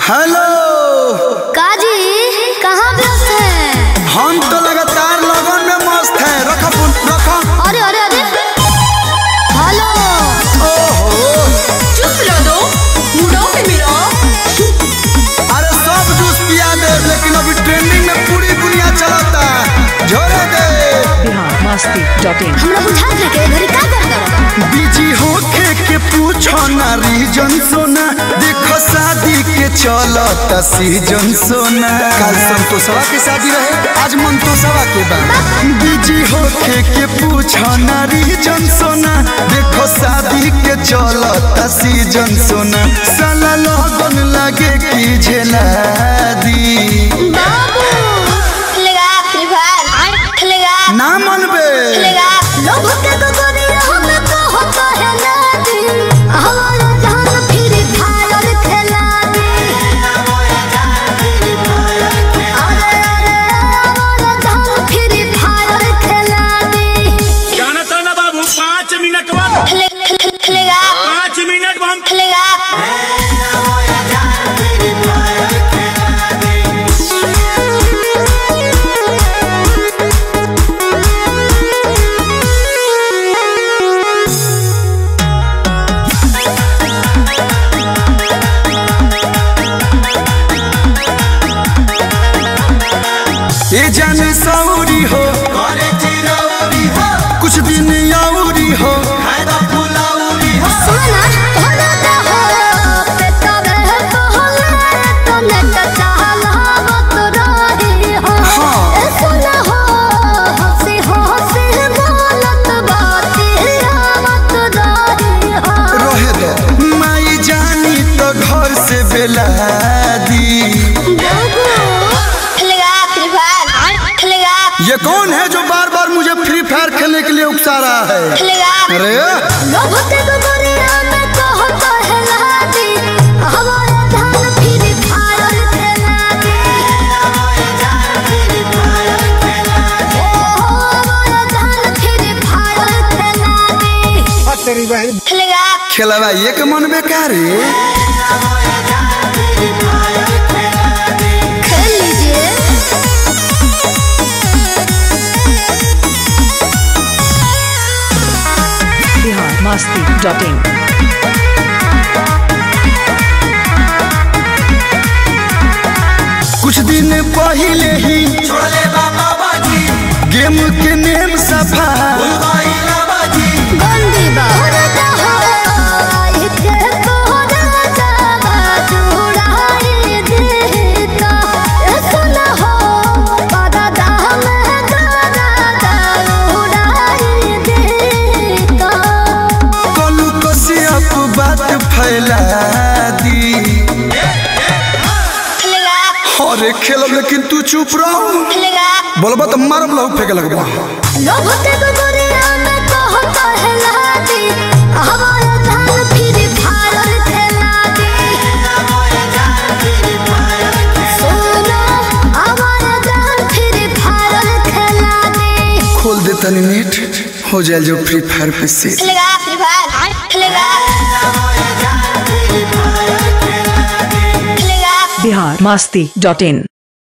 Hello काजी कहाँ व्यस्त है? हम तो लगातार लगन में मस्त है। रखो फोन रखो। अरे अरे अरे हेलो। ओहो चुप रहो दो मुड़ो पे मेरा। अरे सब जूस पिया दे, लेकिन अभी ट्रेंडिंग में पूरी दुनिया चलता है। झोरे दे biharmasti.in हमरा बुझा दे के घरी का कर दो। बिजी होके के पूछो ना रीजन सोना, देखो शादी के चलता सीजन सोना। कल संतोषवा के शादी रहे, आज मंतोषवा के बा। बिजी होके के पूछो ना रीजन सोना, देखो शादी के चलता सीजन सोना। साला लगन लगे की झेला दी बाबू खेलेगा फ्री फायर खेलेगा ना मनबे। खेलेगा लोग के तो गोरिया हम तो होता है नादी। हमारा जान फ्री फायर खेला दी। अरे अरे हमारा जान फ्री फायर खेला दी। जाना था ना बाबू 5 मिनट बाद खेलेगा 5 मिनट बाद खेलेगा। ये जाने सौरी हो कुछ दिन याउरी हो। सुना होला दा हो पेटा में तोहले तने त चाहला मत रही हो। ए सुना हो हंसी हंसी बोलत बातिया मत रही हो। रहे दो माई जानी तो घर से बेला दी। बाबू खेलेगा फ्री फायर खेलेगा ये कौन है जो बार बार मुझे फ्री फायर खेलने के लिए उकसा रहा है? खेलेगा। अरे लोग के तो गोरिया में कहता है लादी। हमारा जान फ्री फायर खेला दी। हमारा जान फ्री फायर खेला दी। खेलेगा खेलवा ये के मन बेकार है। खेल लीजिए। biharmasti.in कुछ दिन पहले ही गेम के नेम सफा। बंदी बहुरता हो इके तोरा जावा जुड़ाई देता। ए सुना हो बड़ा में गाना उड़ाई देता। कलू कसियप बात फैला दी। खेलेगा अरे खेलब लेकिन तू चुप रहो। खेलेगा बोलबा तो मारब लहू फेंके लगबा। लोग के तो गोरिया में कहता है लादी। हमारा जान फ्री फायर खेला दी। सुनो हमारा जान फ्री फायर खेला दी। खोल दे तनी नेट हो जाए जो फ्री फायर पे से। खेलेगा फ्री फायर खेलेगा खेलेगा। biharmasti.in